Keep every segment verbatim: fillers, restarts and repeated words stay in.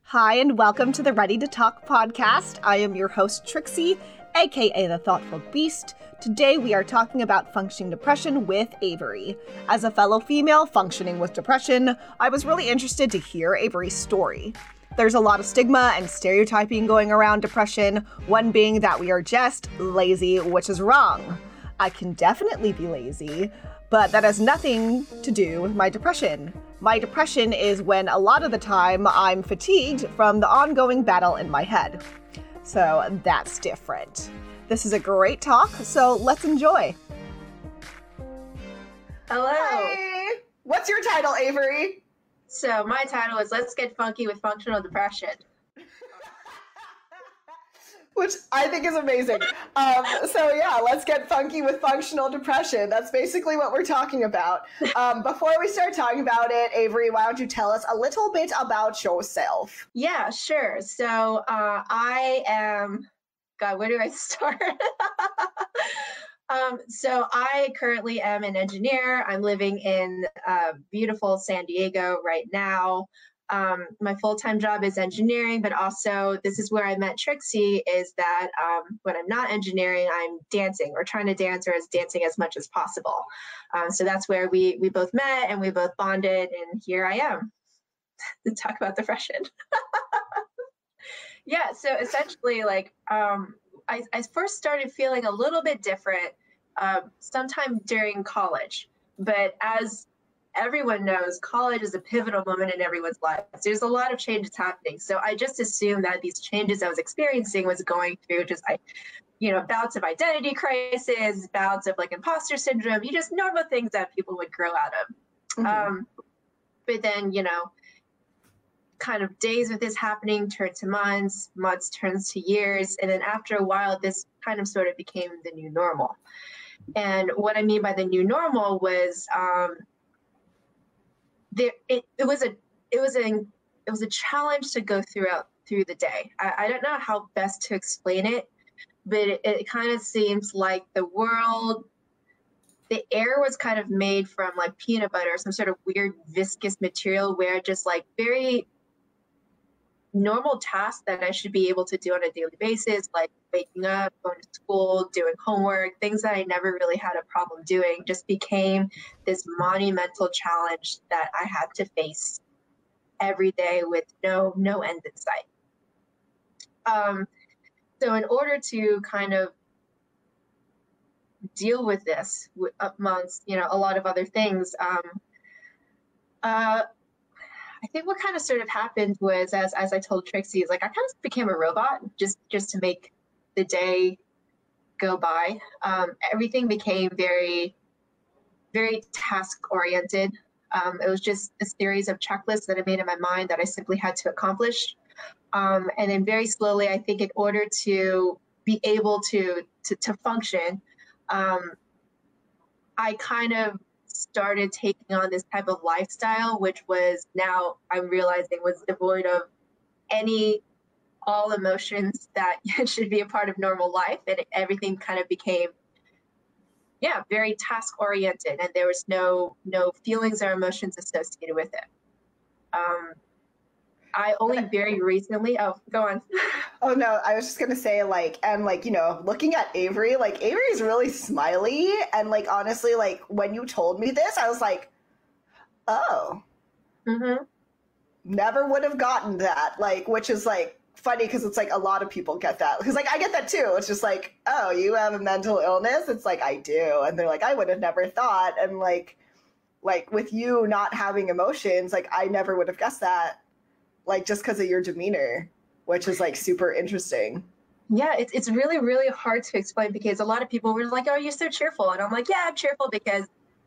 Hi, and welcome to the Ready to Talk podcast. I am your host, Trixie, aka The Thoughtful Beast. Today we are talking about functioning depression with Avery. As a fellow female functioning with depression, I was really interested to hear Avery's story. There's a lot of stigma and stereotyping going around depression, one being that we are just lazy, which is wrong. I can definitely be lazy, but that has nothing to do with my depression. My depression is when a lot of the time I'm fatigued from the ongoing battle in my head. So that's different. This is a great talk, so let's enjoy. Hello. Hi. What's your title, Avery? So my title is Let's Get Funky with Functional Depression. Which I think is amazing. Um, so yeah, let's get funky with functional depression. That's basically what we're talking about. Um, before we start talking about it, Avery, why don't you tell us a little bit about yourself? Yeah, sure. So uh, I am, God, where do I start? um, so I currently am an engineer. I'm living in uh, beautiful San Diego right now. Um, my full-time job is engineering, but also this is where I met Trixie, is that um, when I'm not engineering, I'm dancing or trying to dance or as dancing as much as possible. Um, so that's where we we both met and we both bonded, and here I am to talk about depression. Yeah, so essentially, like, um, I, I first started feeling a little bit different uh, sometime during college, but as everyone knows, college is a pivotal moment in everyone's life. There's a lot of changes happening. So I just assumed that these changes I was experiencing was going through just like, you know, bouts of identity crisis, bouts of like imposter syndrome, you just normal things that people would grow out of. Mm-hmm. Um, but then, you know, kind of days of this happening turned to months, months turns to years. And then after a while, this kind of sort of became the new normal. And what I mean by the new normal was, um, There, it, it was a it was a it was a challenge to go throughout through the day. I, I don't know how best to explain it, but it, it kind of seems like the world, the air was kind of made from like peanut butter, some sort of weird viscous material, where just like very normal tasks that I should be able to do on a daily basis, like waking up, going to school, doing homework, things that I never really had a problem doing, just became this monumental challenge that I had to face every day with no no end in sight. Um, so in order to kind of deal with this, amongst you know a lot of other things, um, uh, I think what kind of sort of happened was, as as I told Trixie, is like I kind of became a robot just just to make the day go by. Um, everything became very, very task oriented. Um, it was just a series of checklists that I made in my mind that I simply had to accomplish. Um, and then very slowly, I think in order to be able to to, to function, um, I kind of started taking on this type of lifestyle, which was now I'm realizing was devoid of any all emotions that should be a part of normal life. And everything kind of became, yeah, very task oriented, and there was no no feelings or emotions associated with it. Um, I only very recently, oh, go on. Oh no, I was just gonna say, like, and like, you know, looking at Avery, like Avery's really smiley, and like honestly, like when you told me this, I was like, oh, mm-hmm. Never would have gotten that, like, which is like funny because it's like a lot of people get that, because like I get that too. It's just like, oh, you have a mental illness? It's like, I do. And they're like, I would have never thought. And like like with you not having emotions, like I never would have guessed that, like just because of your demeanor, which is like super interesting. Yeah, it's it's really, really hard to explain, because a lot of people were like, oh, you're so cheerful. And I'm like, yeah, I'm cheerful because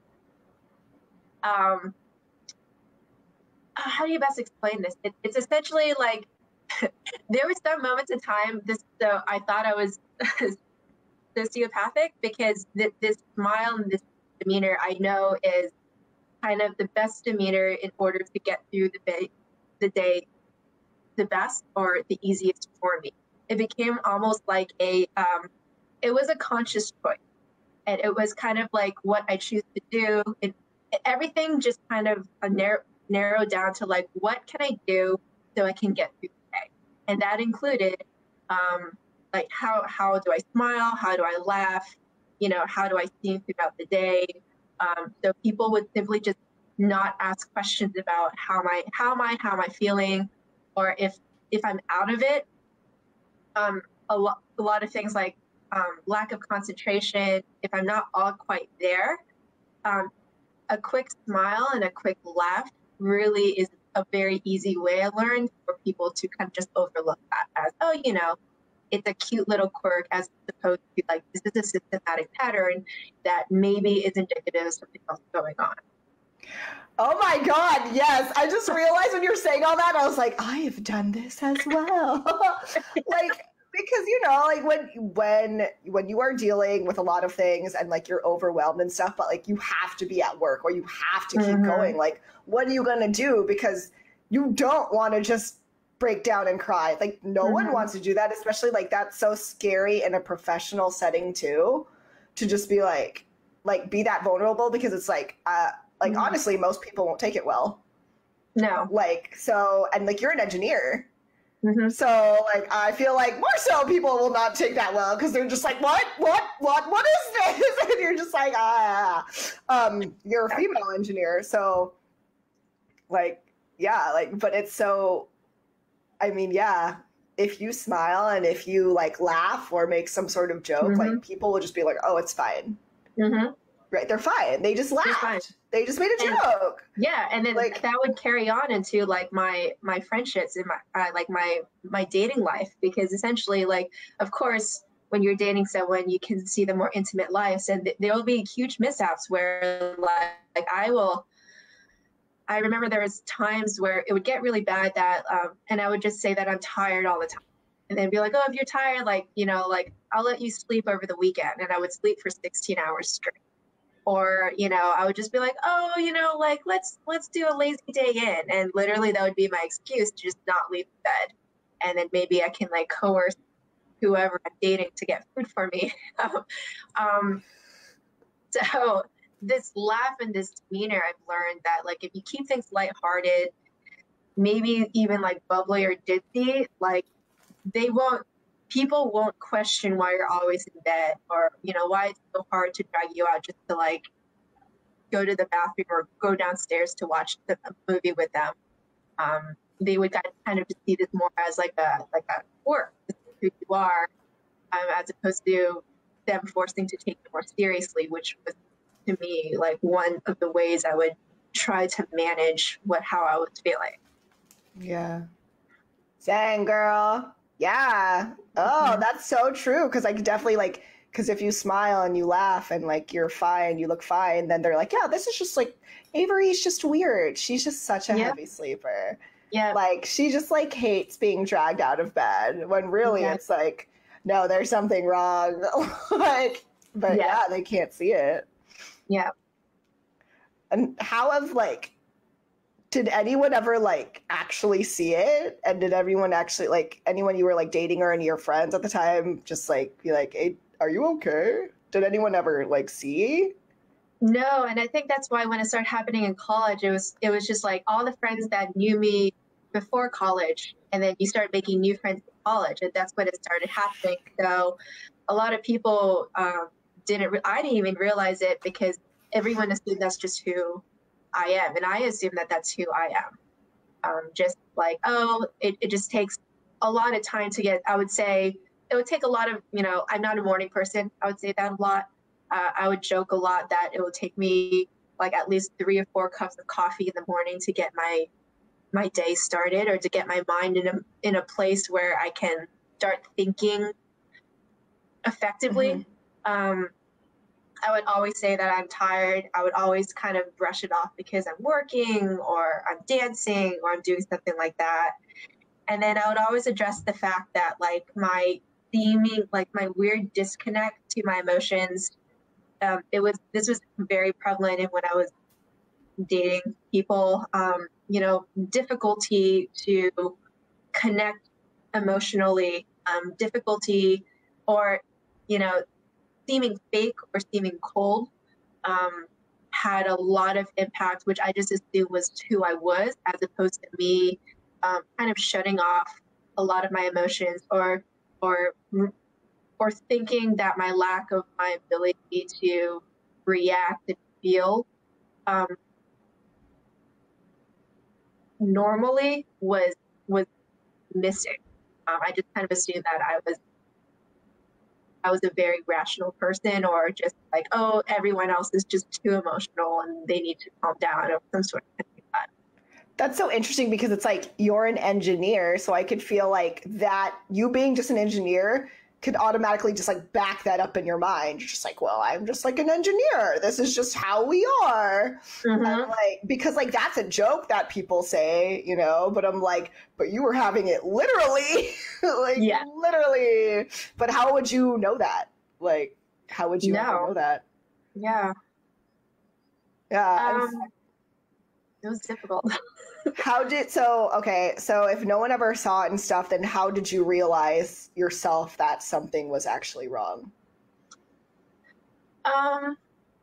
um how do you best explain this? It, it's essentially like there were some moments in time this so I thought I was sociopathic, because th- this smile and this demeanor I know is kind of the best demeanor in order to get through the day, the day the best or the easiest for me. It became almost like a um, it was a conscious choice, and it was kind of like what I choose to do. It, everything just kind of uh, narrow, narrowed down to like, what can I do so I can get through the day. And that included um, like how how do I smile? How do I laugh? You know, how do I seem throughout the day? Um, so people would simply just not ask questions about how am I, how am I, how am I feeling, or if if I'm out of it. Um, a lot a lot of things like um, lack of concentration. If I'm not all quite there, um, a quick smile and a quick laugh really is a very easy way I learned for people to kind of just overlook that as, oh, you know, it's a cute little quirk, as opposed to like, this is a systematic pattern that maybe is indicative of something else going on. Oh my God, yes. I just realized when you're saying all that, I was like, I have done this as well. Like, because, you know, like when when when you are dealing with a lot of things and like you're overwhelmed and stuff, but like you have to be at work or you have to keep Mhm. going, like what are you gonna do? Because you don't want to just break down and cry. Like no one Mhm. wants to do that, especially like that's so scary in a professional setting too, to just be like like be that vulnerable, because it's like uh like Mhm. honestly most people won't take it well. No. Like so, and like you're an engineer. Mhm. So, like, I feel like more so people will not take that well because they're just like, what, what, what, what is this? And you're just like, ah, um, you're a female engineer. So, like, yeah, like, but it's so, I mean, yeah, if you smile and if you like laugh or make some sort of joke, Mhm. like, people will just be like, oh, it's fine. Mhm. Right? They're fine. They just It's fine. laughed. They just made a And- joke. Yeah, and then Like- that would carry on into like my my friendships and my uh, like my my dating life, because essentially, like, of course, when you're dating someone, you can see the more intimate lives, and th- there will be huge mishaps where like, like I will. I remember there was times where it would get really bad that, um, and I would just say that I'm tired all the time, and then be like, oh, if you're tired, like you know, like I'll let you sleep over the weekend, and I would sleep for sixteen hours straight. Or, you know, I would just be like, oh, you know, like let's let's do a lazy day in, and literally that would be my excuse to just not leave bed, and then maybe I can like coerce whoever I'm dating to get food for me. um, so this laugh and this demeanor, I've learned that like if you keep things lighthearted, maybe even like bubbly or ditzy, like they won't people won't question why you're always in bed, or you know why it's so hard to drag you out just to like go to the bathroom or go downstairs to watch the movie with them. Um, they would kind of just see this more as like a like a work, this is who you are, um, as opposed to them forcing to take it more seriously, which was to me like one of the ways I would try to manage what how I was feeling. Yeah. Dang, girl. Yeah. Oh, Mhm. that's so true. Because I could definitely like, because if you smile and you laugh and like you're fine, you look fine, then they're like, yeah, this is just like Avery's just weird. She's just such a Yeah. heavy sleeper. Yeah. Like she just like hates being dragged out of bed. When really Yeah. it's like, no, there's something wrong. Like, but Yeah. yeah, they can't see it. Yeah. And how have like did anyone ever like actually see it? And did everyone actually like anyone you were like dating or any of your friends at the time just like be like, hey, are you okay? Did anyone ever like see? No, and I think that's why when it started happening in college, it was it was just like all the friends that knew me before college, and then you start making new friends in college, and that's when it started happening. So a lot of people um, didn't. Re- I didn't even realize it because everyone assumed that's just who I am, and I assume that that's who I am. Um, just like, oh, it, it just takes a lot of time to get. I would say it would take a lot of, you know, I'm not a morning person. I would say that a lot. Uh, I would joke a lot that it would take me like at least three or four cups of coffee in the morning to get my my day started, or to get my mind in a in a place where I can start thinking effectively. Mhm. Um, I would always say that I'm tired. I would always kind of brush it off because I'm working or I'm dancing or I'm doing something like that. And then I would always address the fact that like my theming, like my weird disconnect to my emotions, um, it was this was very prevalent in when I was dating people. Um, you know, difficulty to connect emotionally, um, difficulty, or you know, seeming fake or seeming cold, um, had a lot of impact, which I just assumed was who I was, as opposed to me um, kind of shutting off a lot of my emotions, or or or thinking that my lack of my ability to react and feel um, normally was was missing. Um, I just kind of assumed that I was I was a very rational person, or just like, oh, everyone else is just too emotional and they need to calm down, or some sort of thing like that. That's so interesting because it's like you're an engineer, so I could feel like that you being just an engineer could automatically just like back that up in your mind. You're just like, well, I'm just like an engineer. This is just how we are. Mm-hmm. And like, because like that's a joke that people say, you know, but I'm like, but you were having it literally, like Yeah. literally. But how would you know that? Like, how would you No. ever know that? Yeah. Yeah. and Um, it was difficult. How did so okay, so if no one ever saw it and stuff, then how did you realize yourself that something was actually wrong? Um,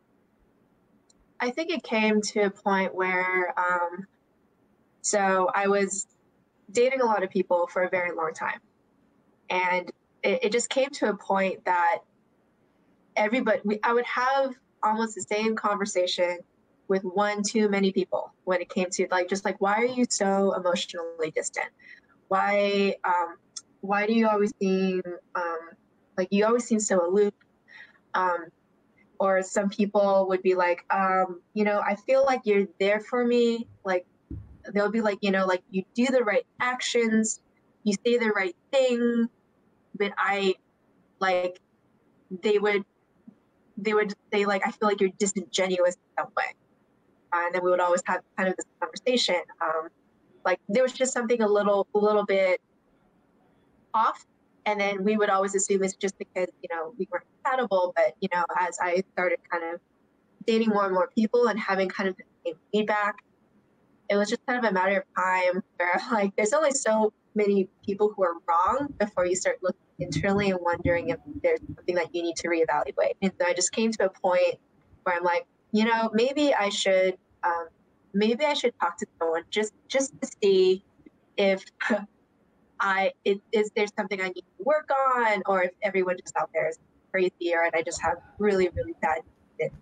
I think it came to a point where um, so I was dating a lot of people for a very long time. And it, it just came to a point that everybody we, I would have almost the same conversation with one too many people when it came to like just like, why are you so emotionally distant? Why um why do you always seem um like you always seem so aloof? Um or some people would be like, um, you know, I feel like you're there for me. Like they'll be like, you know, like you do the right actions, you say the right thing, but I like they would they would say like, I feel like you're disingenuous in some way. Uh, and then we would always have kind of this conversation. Um, like there was just something a little, a little bit off. And then we would always assume it's just because, you know, we weren't compatible. But, you know, as I started kind of dating more and more people and having kind of the same feedback, it was just kind of a matter of time where like, there's only so many people who are wrong before you start looking internally and wondering if there's something that you need to reevaluate. And so I just came to a point where I'm like, you know, maybe I should, um, maybe I should talk to someone just, just to see if I, it, is there something I need to work on, or if everyone just out there is crazier and I just have really, really bad fit.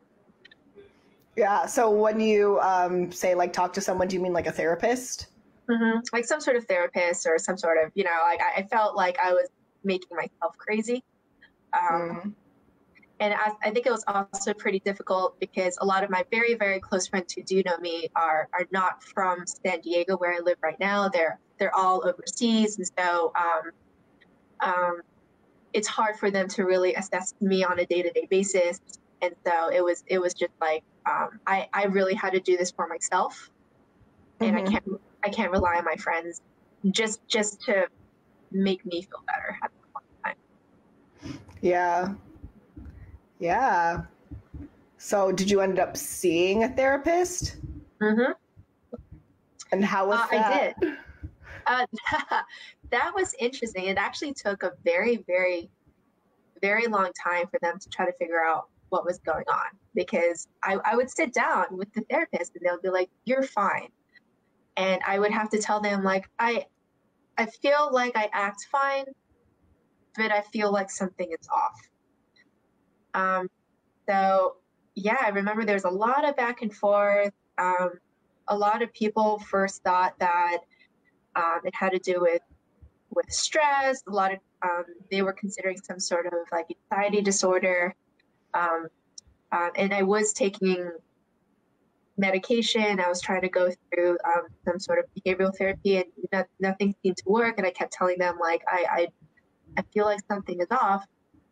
Yeah. So when you um, say like talk to someone, do you mean like a therapist? Mm-hmm. Like some sort of therapist or some sort of, you know, like I, I felt like I was making myself crazy. Um, Mm. And I, I think it was also pretty difficult because a lot of my very, very close friends who do know me are are not from San Diego, where I live right now. They're they're all overseas, and so um, um, it's hard for them to really assess me on a day to day basis. And so it was it was just like um, I I really had to do this for myself, and Mm-hmm. I can't I can't rely on my friends just just to make me feel better at the time. Yeah. Yeah. So did you end up seeing a therapist? Mm-hmm. And how was Uh, that? I did. Uh, that was interesting. It actually took a very, very, very long time for them to try to figure out what was going on, because I, I would sit down with the therapist and they'll be like, "You're fine," and I would have to tell them like, "I, I feel like I act fine, but I feel like something is off." Um, so yeah, I remember there's a lot of back and forth. Um, a lot of people first thought that um, it had to do with with stress. A lot of um, they were considering some sort of like anxiety disorder, um, um, and I was taking medication. I was trying to go through um, some sort of behavioral therapy, and no, nothing seemed to work. And I kept telling them like I I, I feel like something is off,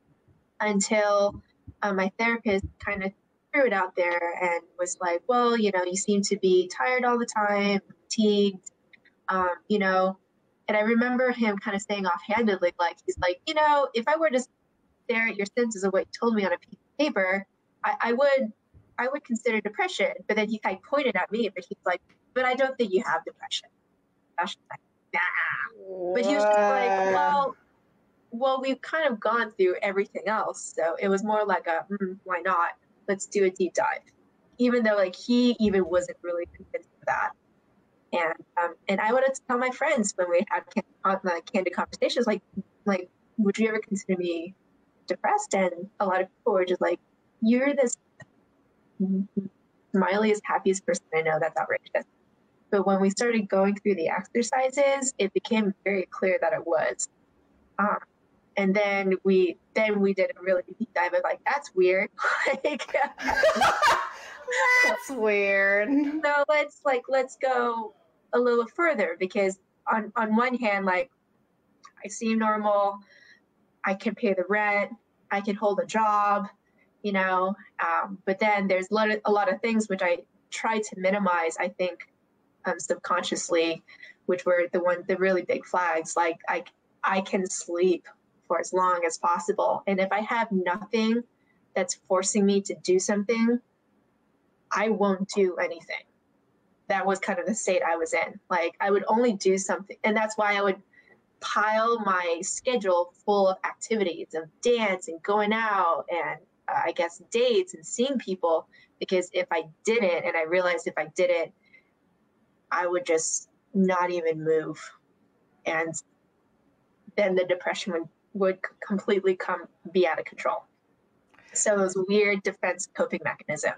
until um, my therapist kind of threw it out there and was like, well, you know, you seem to be tired all the time, fatigued, um, you know. And I remember him kind of saying offhandedly, like, he's like, you know, if I were to stare at your sentences of what you told me on a piece of paper, I, I would, I would consider depression. But then he kind of pointed at me, but he's like, but I don't think you have depression. I was like, nah. But he was just like, well, well, we've kind of gone through everything else. So it was more like a, mm, why not? Let's do a deep dive. Even though like he even wasn't really convinced of that. And um, and I would tell my friends when we had can- uh, candid conversations, like, like, would you ever consider me depressed? And a lot of people were just like, you're this smiliest, happiest person I know. That's outrageous. But when we started going through the exercises, it became very clear that it was. Um, and then we then we did a really deep dive of like, that's weird. Like, that's weird. So let's like let's go a little further, because on on one hand, like, I seem normal, I can pay the rent, I can hold a job, you know, um, but then there's a lot, of, a lot of things which I try to minimize, I think, um, subconsciously, which were the one the really big flags. Like, I I can sleep for as long as possible, and if I have nothing that's forcing me to do something, I won't do anything. That was kind of the state I was in. Like, I would only do something. And that's why I would pile my schedule full of activities of dance and going out and uh, I guess dates and seeing people. Because if I didn't, and I realized if I didn't, I would just not even move. And then the depression would, would completely come, be out of control. So it was a weird defense coping mechanism.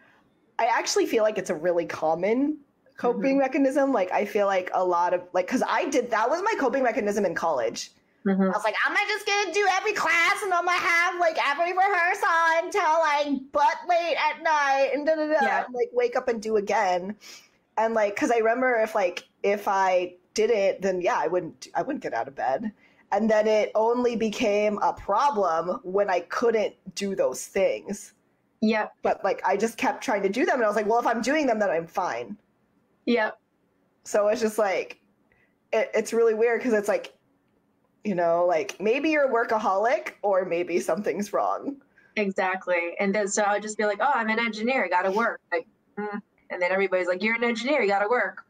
I actually feel like it's a really common coping mm-hmm. mechanism. Like, I feel like a lot of, like, because I did, that was my coping mechanism in college. Mm-hmm. I was like, I'm not just going to do every class and I'm going to have, like, every rehearsal until, like, butt late at night and da-da-da. Yeah. And, like, wake up and do again. And, like, because I remember if, like, if I did it, then, yeah, I wouldn't, I wouldn't get out of bed. And then it only became a problem when I couldn't do those things. Yeah. But like, I just kept trying to do them. And I was like, well, if I'm doing them, then I'm fine. Yeah. So it's just like, it, it's really weird because it's like, you know, like maybe you're a workaholic or maybe something's wrong. Exactly. And then so I would just be like, oh, I'm an engineer. I got to work. Like, mm. And then everybody's like, you're an engineer. You got to work.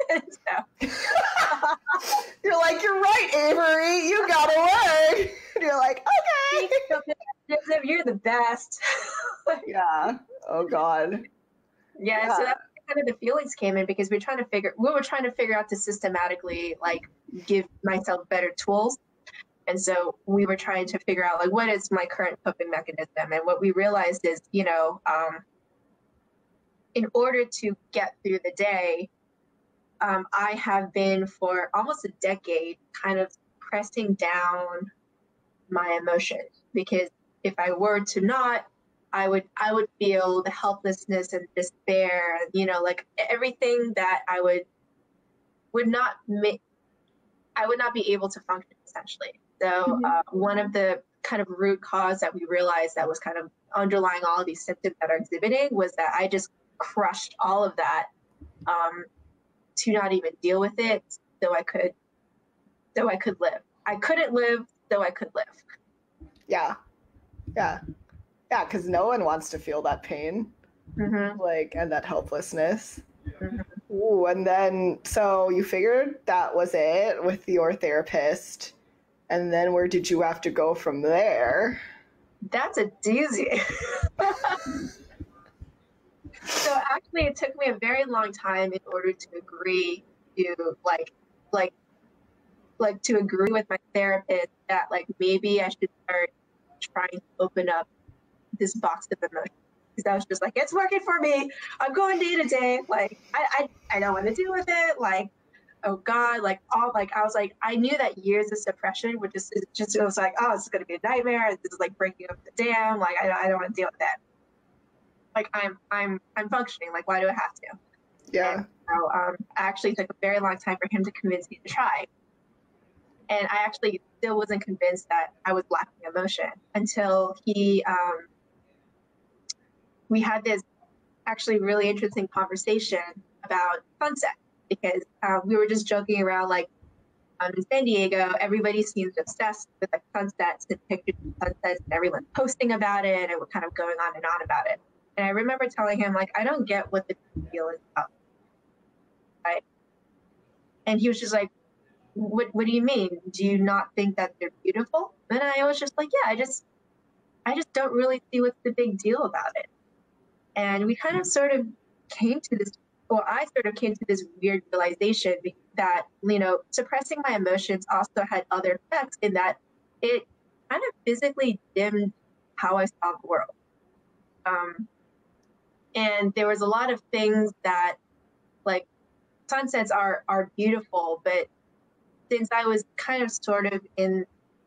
So. You're like, you're right, Avery. You got to work. And you're like, okay. You're the best. Yeah. Oh God. Yeah, yeah. So that's kind of the feelings came in because we're trying to figure we were trying to figure out to systematically like give myself better tools. And so we were trying to figure out like what is my current coping mechanism. And what we realized is, you know, um, in order to get through the day, um, I have been for almost a decade kind of pressing down my emotions, because if I were to not, I would I would feel the helplessness and despair, you know, like everything that I would would not make, I would not be able to function essentially. So mm-hmm. uh, one of the kind of root cause that we realized that was kind of underlying all of these symptoms that are exhibiting was that I just crushed all of that um, to not even deal with it, so I could so I could live. I couldn't live, so I could live. Yeah. Yeah. Yeah, because no one wants to feel that pain, mm-hmm. like, and that helplessness. Mm-hmm. Ooh, and then, so you figured that was it with your therapist, and then where did you have to go from there? That's a doozy. So actually, it took me a very long time in order to agree to, like, like, like to agree with my therapist that, like, maybe I should start trying to open up this box of emotions, because I was just like, it's working for me. I'm going day to day. Like, I, I, I don't want to deal with it. Like, oh God, like all, like, I was like, I knew that years of suppression would just, it just, it was like, oh, this is going to be a nightmare. This is like breaking up the dam. Like, I, I don't want to deal with that. Like, I'm, I'm, I'm functioning. Like, why do I have to? Yeah. And so, um, I actually took a very long time for him to convince me to try. And I actually still wasn't convinced that I was lacking emotion until he, um, we had this actually really interesting conversation about sunset, because uh, we were just joking around, like, um, in San Diego, everybody seems obsessed with like sunsets and pictures of sunsets, and everyone's posting about it, and we're kind of going on and on about it. And I remember telling him, like, I don't get what the deal is about, right? And he was just like, what what do you mean? Do you not think that they're beautiful? And I was just like, yeah, I just I just don't really see what's the big deal about it. And we kind of sort of came to this well, I sort of came to this weird realization that, you know, suppressing my emotions also had other effects in that it kind of physically dimmed how I saw the world. Um, and there was a lot of things that, like, sunsets are are beautiful, but since I was kind of sort of in,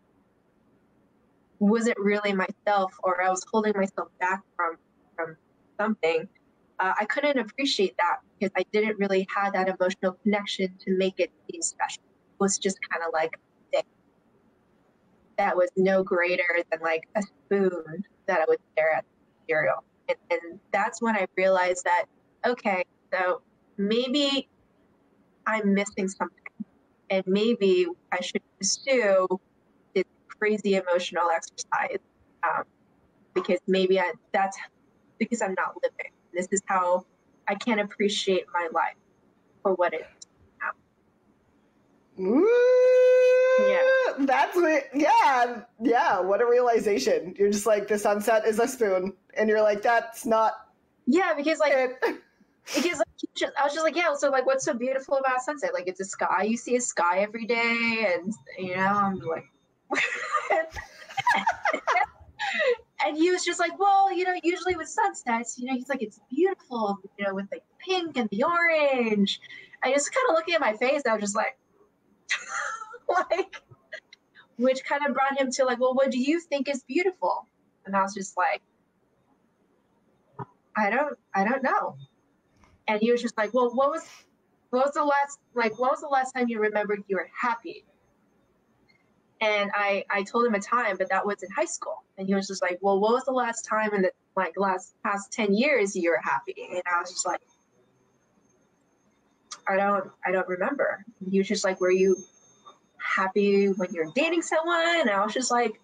wasn't really myself, or I was holding myself back from from something, uh, I couldn't appreciate that because I didn't really have that emotional connection to make it seem special. It was just kind of like a thing that was no greater than like a spoon that I would stare at the cereal. And, and that's when I realized that, okay, so maybe I'm missing something, and maybe I should pursue this crazy emotional exercise, um, because maybe I, that's because I'm not living. This is how I can appreciate my life for what it is now. Ooh, Yeah. That's what, yeah, yeah. What a realization. You're just like, the sunset is a spoon. And you're like, that's not Yeah, because like, it. because like, just, I was just like, yeah, so like, what's so beautiful about sunset? Like, it's a sky. You see a sky every day, and you know, I'm like, and he was just like, well, you know, usually with sunsets, you know, he's like, it's beautiful, you know, with like the pink and the orange. I just kind of looking at my face, I was just like, like, which kind of brought him to like, well, what do you think is beautiful? And I was just like, I don't, I don't know. And he was just like, well, what was, what was the last, like, what was the last time you remembered you were happy? And I, I told him a time, but that was in high school. And he was just like, well, what was the last time in the like last past ten years you were happy? And I was just like, I don't, I don't remember. And he was just like, were you happy when you're dating someone? And I was just like,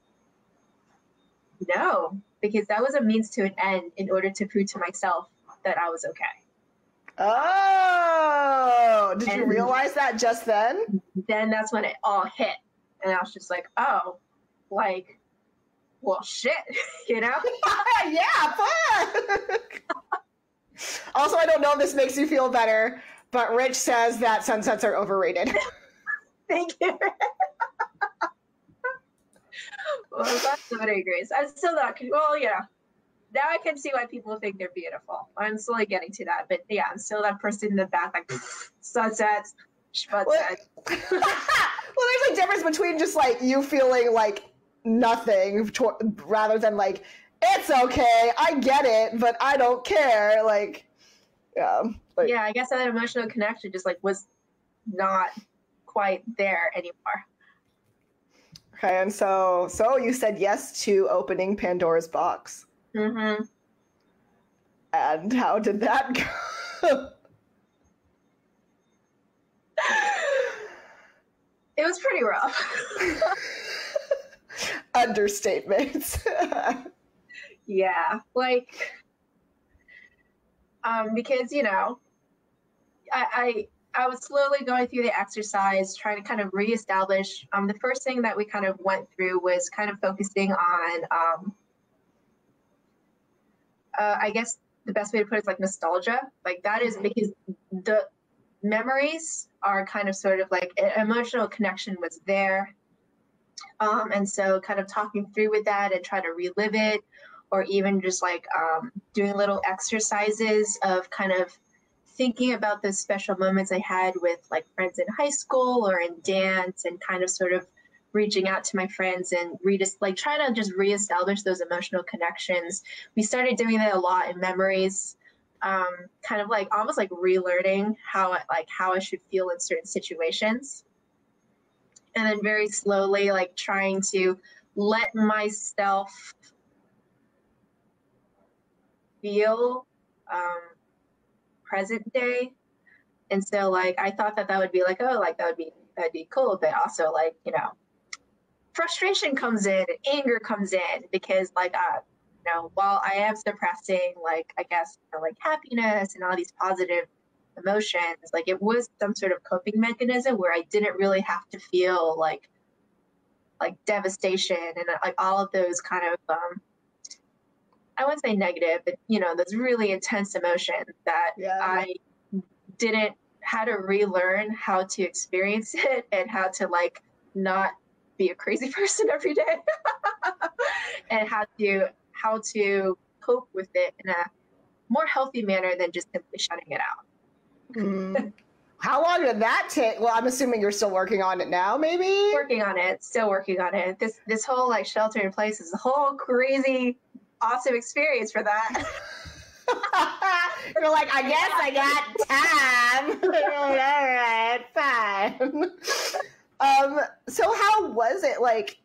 no, because that was a means to an end in order to prove to myself that I was okay. Oh, did and you realize that just then? Then that's when it all hit. And I was just like, oh, like, well, shit, you know? Yeah, fuck. Also, I don't know if this makes you feel better, but Rich says that sunsets are overrated. Thank you. Well, I'm glad somebody agrees. I'm still not, well, yeah. Now I can see why people think they're beautiful. I'm slowly getting to that. But yeah, I'm still that person in the back, like, sunsets, schmutzets. Well, well, there's a difference between just like you feeling like nothing to- rather than like, it's okay, I get it, but I don't care. Like, yeah. Like, yeah, I guess that emotional connection just like was not quite there anymore. Okay, and so so you said yes to opening Pandora's box. Mm-hmm. And how did that go? It was pretty rough. Understatement. Yeah, like, um, because you know, I, I I was slowly going through the exercise, trying to kind of reestablish. Um, the first thing that we kind of went through was kind of focusing on, um, uh, I guess the best way to put it is like nostalgia. Like that is because the memories are kind of sort of like an emotional connection was there. Um, and so kind of talking through with that and try to relive it, or even just like um, doing little exercises of kind of thinking about those special moments I had with like friends in high school or in dance, and kind of sort of reaching out to my friends and re like trying to just reestablish those emotional connections. We started doing that a lot in memories, um, kind of like almost like relearning how I, like how I should feel in certain situations. And then very slowly, like trying to let myself feel um, present day. And so, like, I thought that that would be like, oh, like that would be that'd be cool, but also like, you know, frustration comes in, anger comes in, because like, uh, you know, while I am suppressing, like, I guess, you know, like happiness and all these positive emotions, like it was some sort of coping mechanism where I didn't really have to feel like like devastation and like all of those kind of um, I wouldn't say negative, but you know, this really intense emotion that Yeah. I didn't how to relearn how to experience it and how to like not be a crazy person every day and how to how to cope with it in a more healthy manner than just simply shutting it out. Mm. How long did that take? Well, I'm assuming you're still working on it now, maybe? Working on it, still working on it. This this whole like shelter in place is a whole crazy, awesome experience for that. You're like, I guess I got time. All right, fine. Um, so how was it? Like,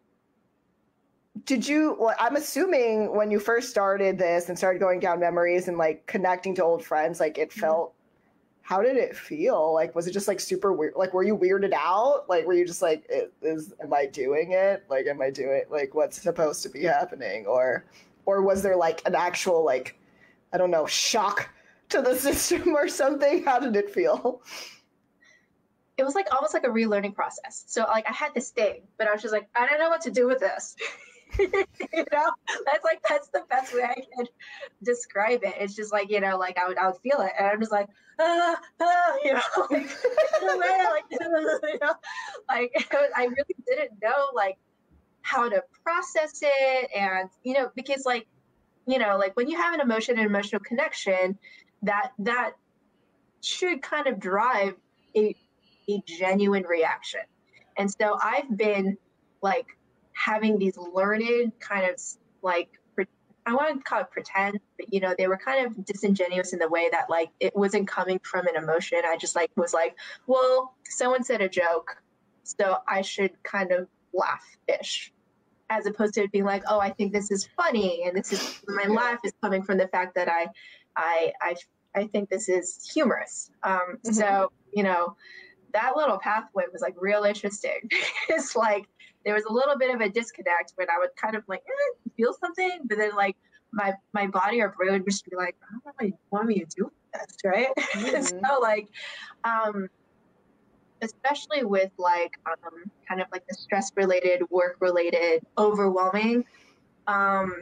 did you, well, I'm assuming when you first started this and started going down memories and like connecting to old friends, like it felt, how did it feel? Like, was it just like super weird? Like, were you weirded out? Like, were you just like, is, am I doing it? Like, am I doing, like, what's supposed to be happening? Or, or was there like an actual, like, I don't know, shock to the system or something? How did it feel? It was like almost like a relearning process. So like I had this thing, but I was just like, I don't know what to do with this. You know, that's like that's the best way I can describe it. It's just like, you know, like I would I would feel it, and I'm just like, ah, ah, you know, like, like, you know, like I really didn't know like how to process it, and you know, because like, you know, like when you have an emotion and emotional connection, that that should kind of drive a a genuine reaction. And so I've been like having these learned kind of like, I want to call it pretend, but you know, they were kind of disingenuous in the way that like it wasn't coming from an emotion. I just like was like, well, someone said a joke, so I should kind of laugh-ish, as opposed to it being like, oh, I think this is funny, and this is my laugh is coming from the fact that I, I, I, I think this is humorous. Um, mm-hmm. So you know, that little pathway was like real interesting. It's like there was a little bit of a disconnect when I would kind of like eh, feel something, but then like my my body or brain would just be like, I don't know what you want me to do with this, right? Mm-hmm. So like, um, especially with like um, kind of like the stress related, work related, overwhelming. Um,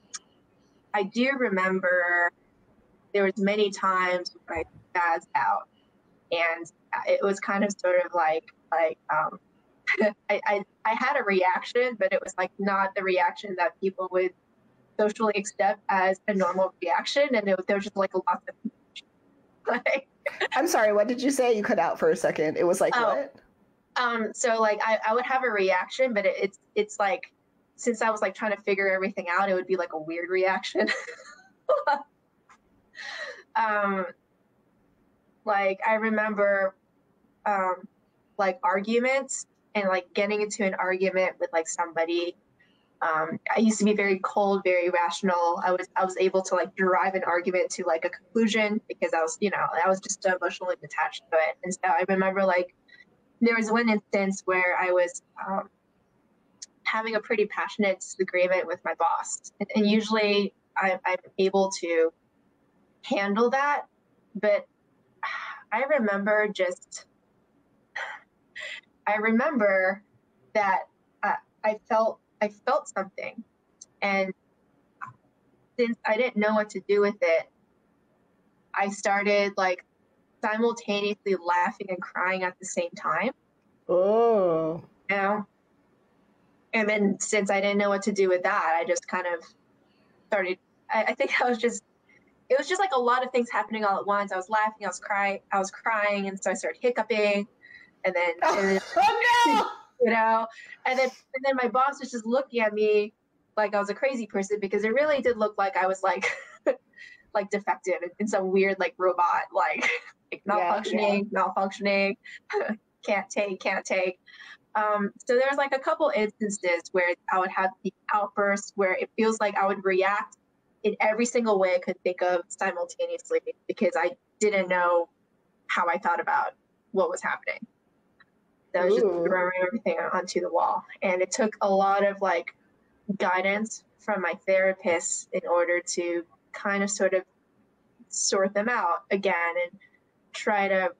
I do remember there was many times when I spazzed out, and it was kind of sort of like like um, I, I I had a reaction, but it was like not the reaction that people would socially accept as a normal reaction, and it, there was just like a lot of like. I'm sorry, what did you say? You cut out for a second. It was like oh, what? Um. So like I, I would have a reaction, but it, it's it's like since I was like trying to figure everything out, it would be like a weird reaction. um. Like I remember, um, like arguments and like getting into an argument with like somebody. Um, I used to be very cold, very rational. I was I was able to like derive an argument to like a conclusion because I was, you know, I was just emotionally attached to it. And so I remember like there was one instance where I was um, having a pretty passionate disagreement with my boss, and, and usually I, I'm able to handle that, but I remember just, I remember that uh, I felt, I felt something, and since I didn't know what to do with it, I started like simultaneously laughing and crying at the same time. Oh. You know? And then since I didn't know what to do with that, I just kind of started, I, I think I was just, it was just like a lot of things happening all at once. I was laughing, I was crying, I was crying, and so I started hiccuping, and then, oh, and then oh no, you know, and then and then my boss was just looking at me like I was a crazy person because it really did look like I was like like defective in some weird like robot like, like malfunctioning, yeah, yeah. malfunctioning, can't take, can't take. Um, so there's like a couple instances where I would have the outbursts where it feels like I would react in every single way I could think of simultaneously because I didn't know how I thought about what was happening. So I was just throwing everything onto the wall. And it took a lot of like guidance from my therapist in order to kind of sort of sort them out again and try to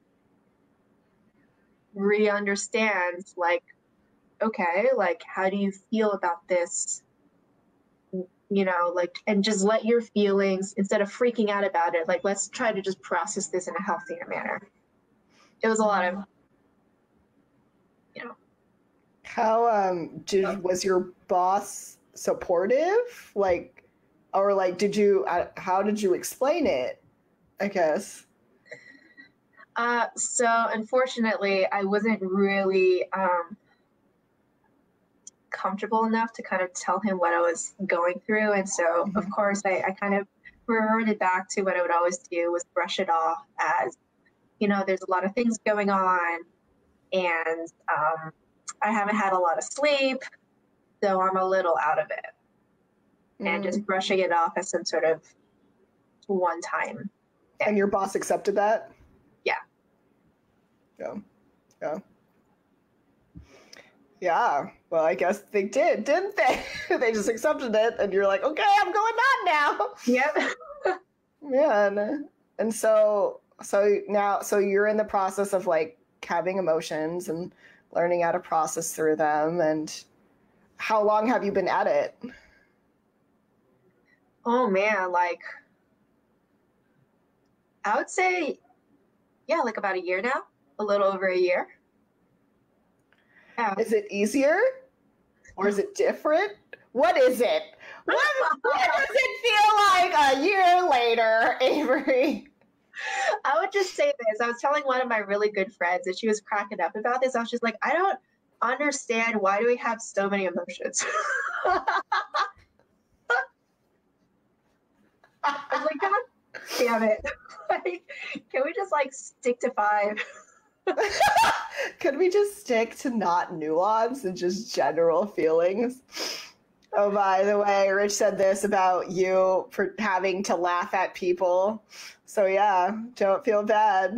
re-understand like, okay, like how do you feel about this you know, like, and just let your feelings, instead of freaking out about it, like, let's try to just process this in a healthier manner. It was a lot of, you know. How um did was your boss supportive? Like, or like, did you? Uh, how did you explain it? I guess. Uh, so unfortunately, I wasn't really um, comfortable enough to kind of tell him what I was going through, and so mm-hmm. of course I, I kind of reverted back to what I would always do, was brush it off as, you know, there's a lot of things going on, and um, I haven't had a lot of sleep, so I'm a little out of it, mm. and just brushing it off as some sort of one time. And your boss accepted that? Yeah. Yeah. Yeah. Yeah. Well, I guess they did, didn't they? They just accepted it, and you're like, okay, I'm going on now. Yep. Yeah. And, and so, so now, so you're in the process of like having emotions and learning how to process through them. And how long have you been at it? Oh man, like, I would say, yeah, like about a year now, a little over a year. Yeah. Is it easier or is it different? What is it? What, what does it feel like a year later, Avery? I would just say this. I was telling one of my really good friends, and she was cracking up about this. I was just like, I don't understand, why do we have so many emotions? I was like, God damn it. Like, can we just like stick to five? Could we just stick to not nuance and just general feelings? Oh, by the way, Rich said this about you for having to laugh at people. So yeah, don't feel bad.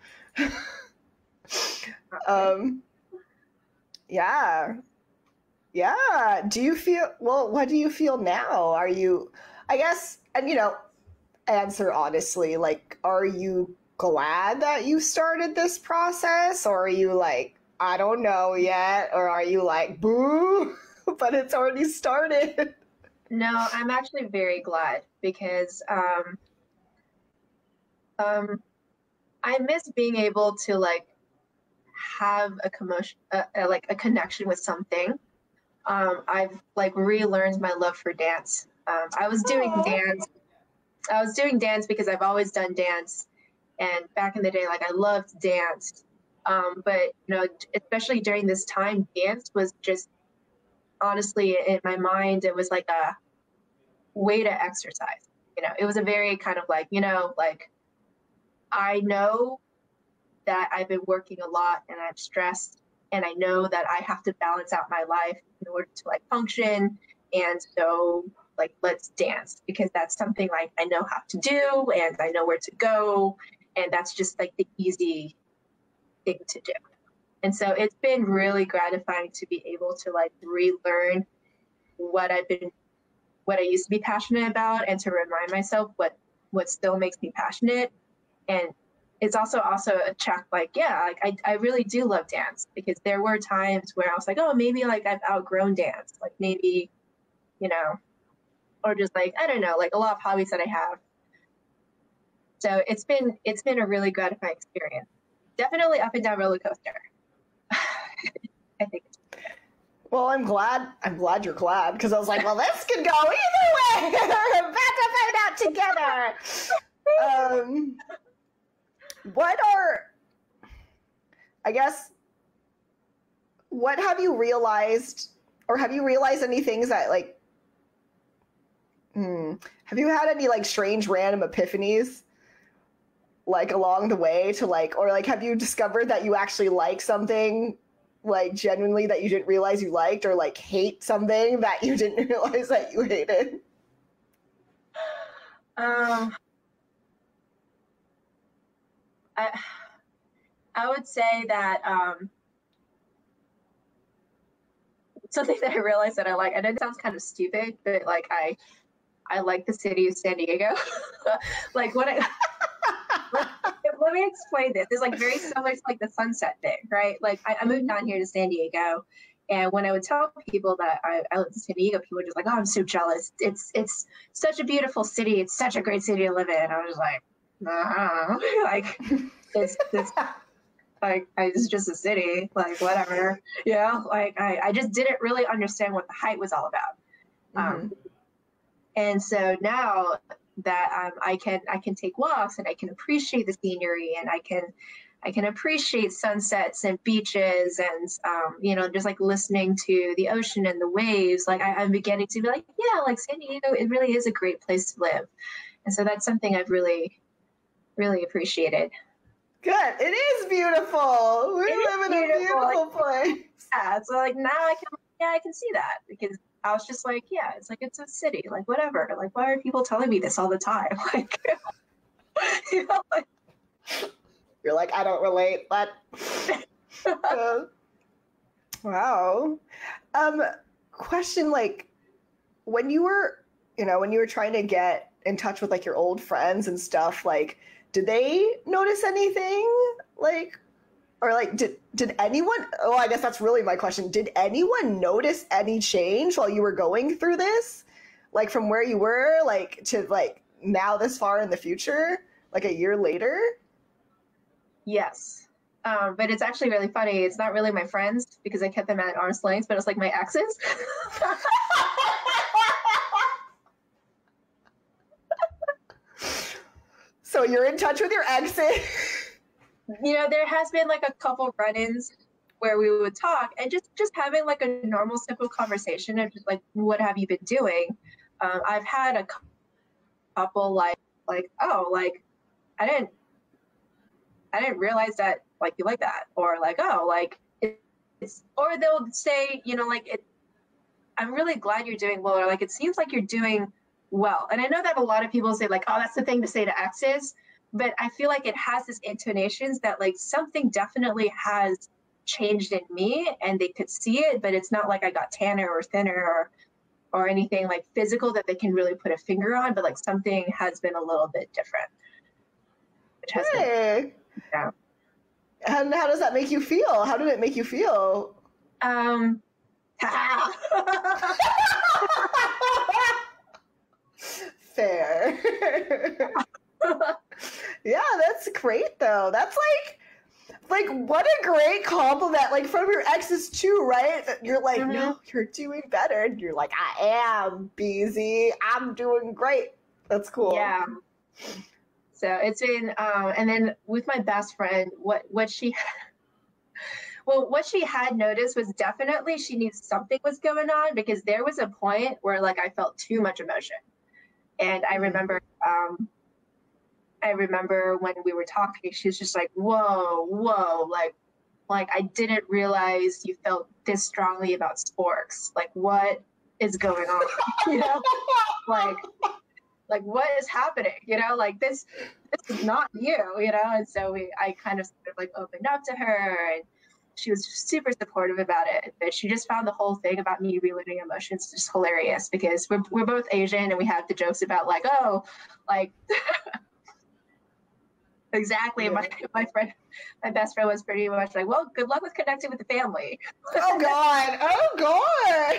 um, yeah. Yeah. Do you feel, well, what do you feel now? Are you, I guess, and you know, answer honestly, like, are you glad that you started this process, or are you like, I don't know yet, or are you like, boo, but it's already started? No, I'm actually very glad, because um, um, I miss being able to like have a commotion, uh, uh, like a connection with something. Um, I've like relearned my love for dance. Um, I was doing Aww. dance. I was doing dance because I've always done dance. And back in the day, like I loved dance. Um, but, you know, especially during this time, dance was just, honestly, in my mind, it was like a way to exercise. You know, it was a very kind of like, you know, like I know that I've been working a lot and I'm stressed, and I know that I have to balance out my life in order to like function. And so like, let's dance, because that's something like I know how to do and I know where to go. And that's just like the easy thing to do. And so it's been really gratifying to be able to like relearn what I've been, what I used to be passionate about, and to remind myself what, what still makes me passionate. And it's also also a check, like, yeah, like I, I really do love dance, because there were times where I was like, oh, maybe like I've outgrown dance, like maybe, you know, or just like, I don't know, like a lot of hobbies that I have. So it's been, it's been a really gratifying experience. Definitely up and down roller coaster. I think. Well, I'm glad, I'm glad you're glad, because I was like, well, this could go either way. We're about to find out together. Um, what are, I guess, what have you realized, or have you realized any things that like, hmm, have you had any like strange random epiphanies like along the way to like, or like, have you discovered that you actually like something like genuinely that you didn't realize you liked, or like hate something that you didn't realize that you hated? Um, I, I would say that um, something that I realized that I like, I know it sounds kind of stupid, but like I, I like the city of San Diego. Like what I, let, let me explain this. It's like very similar to like the sunset thing, right? Like I, I moved down here to San Diego, And when I would tell people that I, I live in San Diego, people were just like, "Oh, I'm so jealous. It's it's such a beautiful city. It's such a great city to live in." I was like, "Nah, like it's it's like it's just a city. Like whatever, you know. Like I I just didn't really understand what the hype was all about." Mm-hmm. Um, and so now that um, I can I can take walks and I can appreciate the scenery and I can I can appreciate sunsets and beaches and, um, you know, just like listening to the ocean and the waves. Like I, I'm beginning to be like, yeah, like San Diego, it really is a great place to live. And so that's something I've really, really appreciated. Good. It is beautiful. We It live in a beautiful place. Yeah. So like now I can, yeah, I can see that because I was just like, yeah, it's like, it's a city, like whatever. Like, why are people telling me this all the time? Like, you know, like, you're like, I don't relate, but uh, wow. Um, question, like, when you were, you know, when you were trying to get in touch with like your old friends and stuff, like, did they notice anything? Like, or like, did did anyone? Oh, I guess that's really my question. Did anyone notice any change while you were going through this, like from where you were, like to like now this far in the future, like a year later? Yes. Um, but it's actually really funny. It's not really my friends because I kept them at arm's length, but it's like my exes. So you're in touch with your exes? You know, there has been like a couple run-ins where we would talk and just, just having like a normal, simple conversation of just like, what have you been doing? Um, I've had a couple like, like, oh, like, I didn't, I didn't realize that like you like that, or like, oh, like it's, or they'll say, you know, like it, I'm really glad you're doing well, or like it seems like you're doing well. And I know that a lot of people say like, oh, that's the thing to say to exes, but I feel like it has this intonations that like something definitely has changed in me, and they could see it, but it's not like I got tanner or thinner or or anything like physical that they can really put a finger on, but like something has been a little bit different. Which has hey. been, yeah. And how does that make you feel? How did it make you feel? Um, fair. Yeah, that's great though. That's like, like what a great compliment, like from your exes too, right? You're like, mm-hmm. No, you're doing better. And you're like, I am, B Z. I'm doing great. That's cool. Yeah. So it's been, um, and then with my best friend, what, what she, well, what she had noticed was definitely she knew something was going on, because there was a point where like I felt too much emotion. And I remember, um, I remember when we were talking, she was just like, whoa, whoa, like, like I didn't realize you felt this strongly about sporks. Like, what is going on? You know, like, like what is happening? You know, like this, this is not you. You know, and so we, I kind of sort of like opened up to her, and she was super supportive about it. But she just found the whole thing about me reliving emotions just hilarious, because we're we're both Asian, and we have the jokes about like, oh, like. Exactly. Yeah. My my friend, my best friend was pretty much like, well, good luck with connecting with the family. Oh God. Oh God.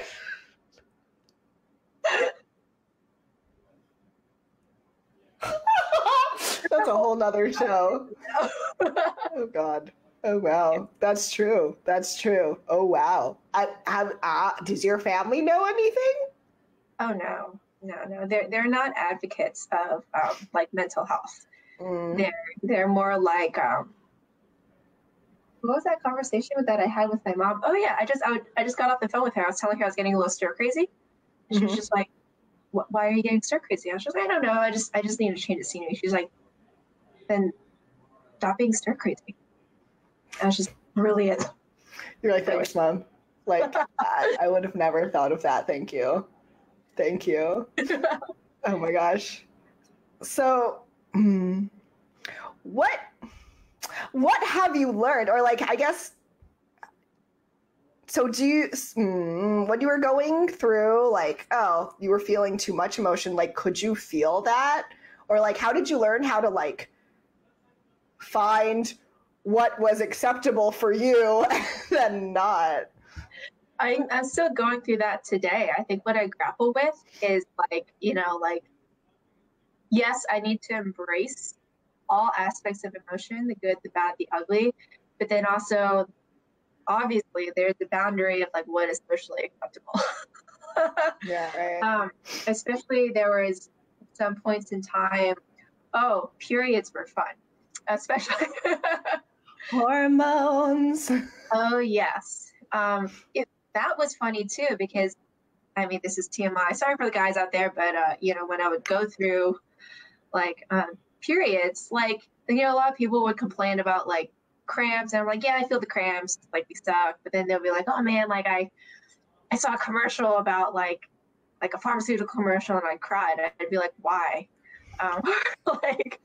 That's a whole nother show. Oh God. Oh wow. That's true. That's true. Oh wow. I, have, uh, does your family know anything? Oh no, no, no. They're they're not advocates of um, like mental health. Mm. They're they're more like um, what was that conversation that I had with my mom? Oh yeah, I just I, would, I just got off the phone with her. I was telling her I was getting a little stir crazy, and mm-hmm. she was just like, "Why are you getting stir crazy?" I was just like, "I don't know. I just I just need to change the scenery." She's like, "Then stop being stir crazy." I was just brilliant. You're like, "Thanks, Mom." Like I, I would have never thought of that. Thank you, thank you. Oh my gosh. So. Mm, what what have you learned, or like I guess so do you mm, when you were going through like, oh, you were feeling too much emotion, like could you feel that, or like how did you learn how to like find what was acceptable for you and not? I, I'm still going through that today. I think what I grapple with is like, you know, like, yes, I need to embrace all aspects of emotion, the good, the bad, the ugly, but then also, obviously, there's the boundary of like what is socially acceptable. Yeah, right. Um, especially there was some points in time, oh, periods were fun, especially. Hormones. Oh, yes. Um, it, that was funny too, because I mean, this is T M I. Sorry for the guys out there, but uh, you know, when I would go through like um, periods, like you know, a lot of people would complain about like cramps, and I'm like, yeah, I feel the cramps, like they suck. But then they'll be like, oh man, like I, I saw a commercial about like, like a pharmaceutical commercial, and I cried. I'd be like, why? Um, like,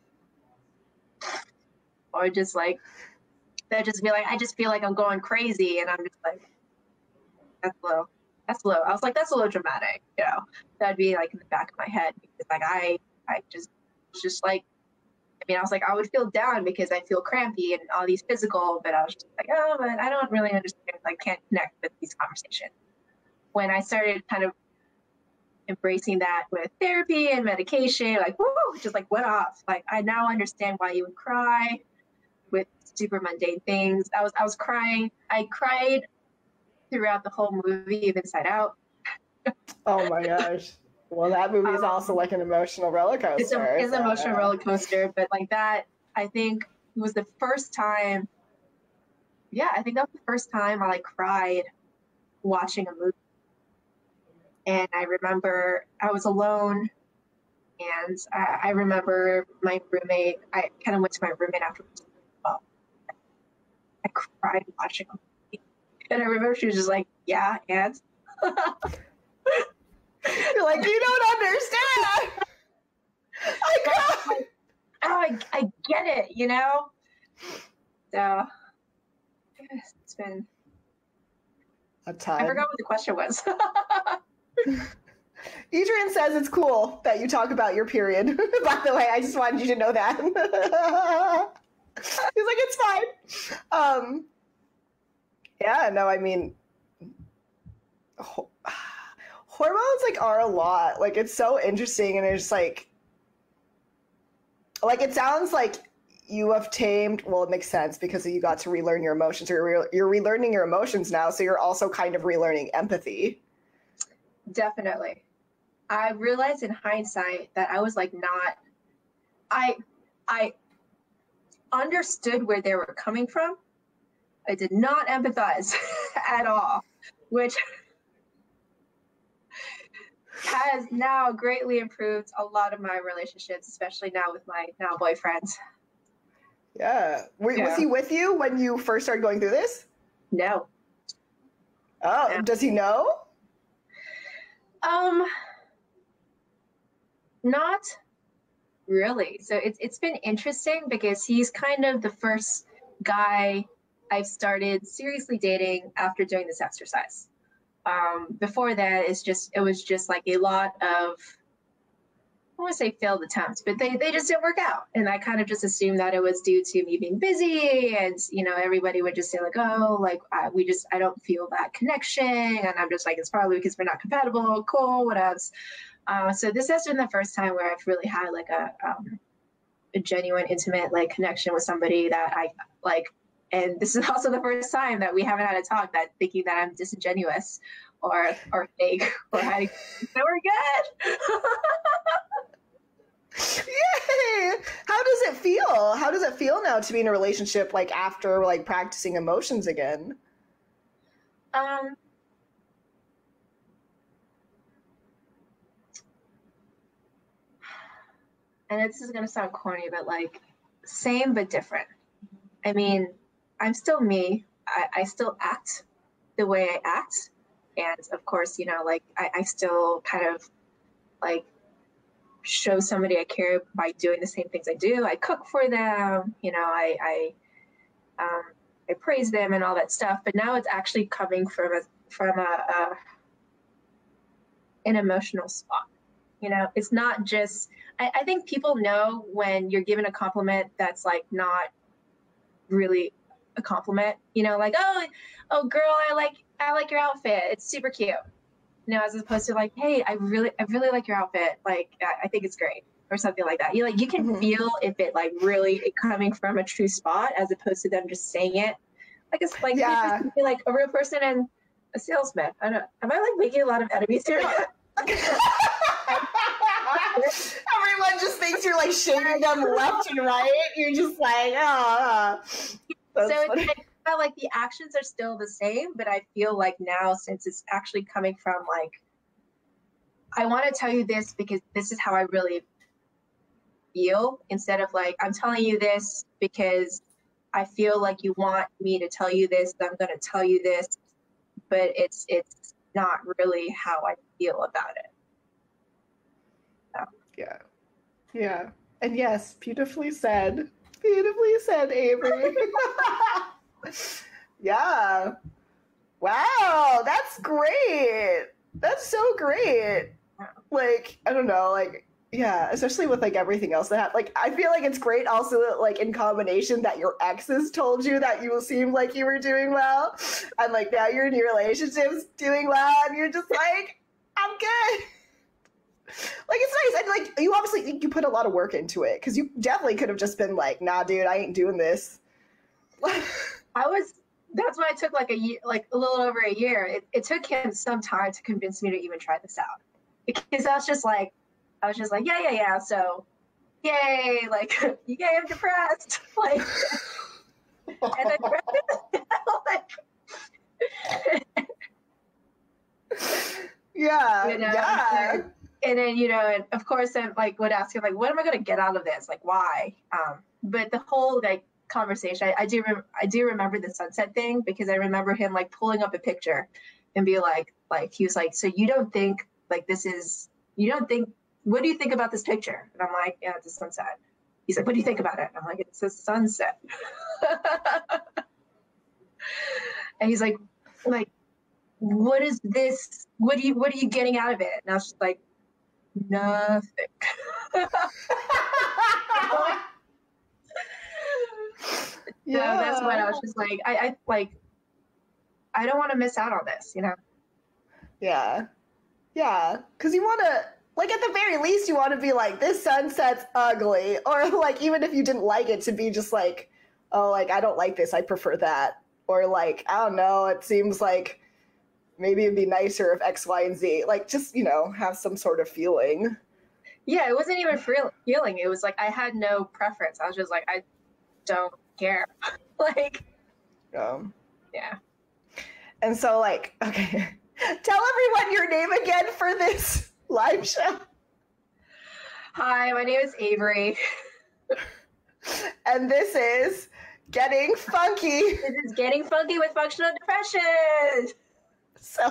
or just like, they'd just be like, I just feel like I'm going crazy, and I'm just like, that's low. That's low. I was like, that's a little dramatic, you know. That'd be like in the back of my head because like I I just just like I mean I was like I would feel down because I feel crampy and all these physical, but I was just like, oh, but I don't really understand. I can't connect with these conversations. When I started kind of embracing that with therapy and medication, like whoo, just like went off. Like I now understand why you would cry with super mundane things. I was I was crying. I cried throughout the whole movie of Inside Out. Oh my gosh. Well, that movie is Um, also like an emotional roller coaster. It's, a, it's so. an emotional roller coaster, but like that, I think it was the first time. Yeah, I think that was the first time I like cried watching a movie. And I remember I was alone, and I, I remember my roommate. I kind of went to my roommate afterwards. Oh, I cried watching a movie, and I remember she was just like, "Yeah, and." You're like, you don't understand. I cried. Oh, I, I get it, you know? So, it's been... A ton. I forgot what the question was. Adrian says it's cool that you talk about your period. By the way, I just wanted you to know that. He's like, it's fine. Um, yeah, no, I mean, ho- hormones like are a lot. Like it's so interesting, and it's like, like it sounds like you have tamed. Well, it makes sense because you got to relearn your emotions. You're re- you're relearning your emotions now, so you're also kind of relearning empathy. Definitely. I realized in hindsight that I was like not. I I understood where they were coming from. I did not empathize at all, which has now greatly improved a lot of my relationships, especially now with my now boyfriends. Yeah. Were, Yeah. Was he with you when you first started going through this? No. Oh, Yeah. Does he know? Um, not really. So it's it's been interesting because he's kind of the first guy I've started seriously dating after doing this exercise. Um, before that, it's just it was just like a lot of I want to say failed attempts, but they, they just didn't work out. And I kind of just assumed that it was due to me being busy. And, you know, everybody would just say like, oh, like uh, we just, I don't feel that connection. And I'm just like, it's probably because we're not compatible. Cool, what else? Uh, so this has been the first time where I've really had like a, um, a genuine, intimate like connection with somebody that I like. And this is also the first time that we haven't had a talk that thinking that I'm disingenuous or, or fake or hiding. So we're good. Yay! How does it feel? How does it feel now to be in a relationship like after like practicing emotions again? Um, and this is gonna sound corny, but like same but different. I mean, I'm still me. I, I still act the way I act, and of course, you know, like I, I still kind of like show somebody I care by doing the same things I do. I cook for them, you know, I I, um, I praise them and all that stuff. But now it's actually coming from a from a, a an emotional spot. You know, it's not just. I, I think people know when you're given a compliment that's like not really a compliment, you know, like, oh, oh girl, I like, I like your outfit. It's super cute. You know, as opposed to like, hey, I really, I really like your outfit. Like, I, I think it's great, or something like that. You like, you can mm-hmm. feel if it like really coming from a true spot, as opposed to them just saying it. Like it's like, yeah. Be like a real person and a salesman. I don't. Am I like making a lot of enemies here? Everyone just thinks you're like shading them left and right. You're just like, oh. So funny. It's like, like the actions are still the same, but I feel like now, since it's actually coming from like, I want to tell you this because this is how I really feel, instead of like, I'm telling you this because I feel like you want me to tell you this, I'm going to tell you this, but it's it's not really how I feel about it. So. Yeah. Yeah. And yes, beautifully said. Beautifully said, Avery. Yeah. Wow, that's great. That's so great. Like, I don't know, like, yeah, especially with like everything else that happened. Like, I feel like it's great also that, like, in combination that your exes told you that you seemed like you were doing well, and like now you're in your relationships doing well, and you're just like, I'm good. Like, it's nice. And like, you obviously, you put a lot of work into it, because you definitely could have just been like, nah, dude, I ain't doing this. I was, that's why it took like a year, like a little over a year. It, it took him some time to convince me to even try this out, because I was just like, I was just like, yeah, yeah, yeah. So, yay, like, yay, I'm depressed. Like, and then, like, yeah, you know, yeah. And, and then, you know, and of course, I like would ask him, like, what am I going to get out of this? Like, why? Um, but the whole like conversation, I, I do, rem- I do remember the sunset thing, because I remember him like pulling up a picture and be like, like he was like, so you don't think like this is, you don't think. What do you think about this picture? And I'm like, yeah, it's a sunset. He's like, what do you think about it? And I'm like, it's a sunset. And he's like, like, what is this? What do you, what are you getting out of it? And I was just like, nothing. Yeah. So that's when I was just like, I, I like, I don't want to miss out on this, you know? Yeah. Yeah. Cause you want to, like, at the very least, you want to be like, this sunset's ugly. Or, like, even if you didn't like it, to be just like, oh, like, I don't like this. I prefer that. Or, like, I don't know. It seems like maybe it'd be nicer if X, Y, and Z. Like, just, you know, have some sort of feeling. Yeah, it wasn't even feeling. It was like I had no preference. I was just like, I don't care. Like, um, yeah. And so, like, okay. Tell everyone your name again for this live show. Hi, my name is Avery. And this is Getting Funky. This is Getting Funky with Functional Depression. So,